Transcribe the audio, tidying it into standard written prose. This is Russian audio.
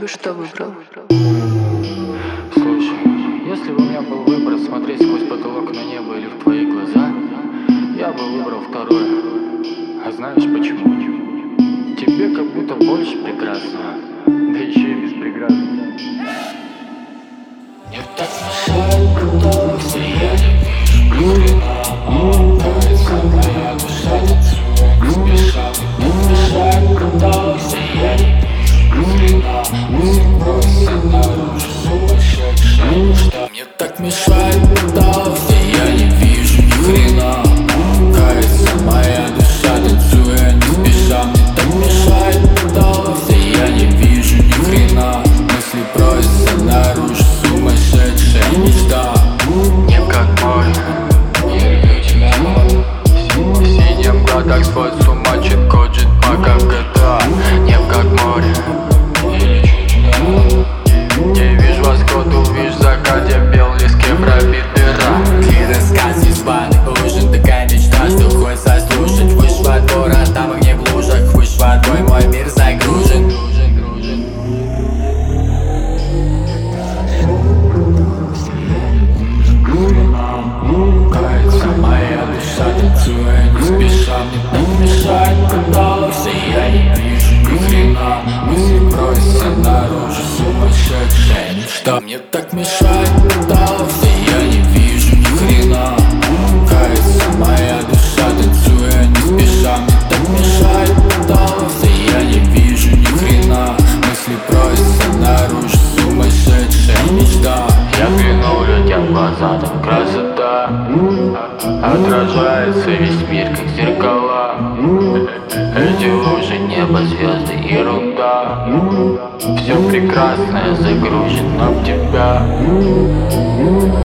бы что выбрал? Слушай, если бы у меня был выбор смотреть сквозь потолок на небо или в твои глаза, я бы выбрал второе. А знаешь почему? Тебе как будто больше прекрасного, да еще и без преград. Мне так мешает потолок, что я не вижу ни хрена. Кажется, моя душа танцует не спеша. Мне так мешает потолок, что я не вижу ни хрена. Мысли просят наружу сумасшедшие мечта. Мне так мешает потолок, что я не вижу ни хрена. Кажется, моя душа танцует не спеша. Мне так мешает потолок, что я не вижу ни хрена. Мысли просят наружу сумасшедшая мечта. Небо как море, я люблю тебя. В синем глазах свой с ума чит-коджит пока в GTA. Небо как море, я лечу тебя. Не вижу восход, увижу закат, я бел в леске пробит дыра. Ты рассказ незваный ужин, такая мечта, что хочется слушать. Выше во двор, а там огни в лужах. Выше водой мой мир загружен. Кажется, моя душа танцует не спеша. Мне так мешает потолок, что я не вижу ни хрена. Мысли просят наружу сумасшедшая мечта. Мне так мешает потолок, что я не вижу ни хрена. Кажется, моя душа танцует не спеша. Мне так мешает потолок, что я не вижу ни хрена. Мысли просят наружу сумасшедшая мечта. Я взглянул людям в глаза, там красота. Отражается весь мир, как зеркала. Эти лужи, небо, звезды, ерунда. Все прекрасное загружено в тебя.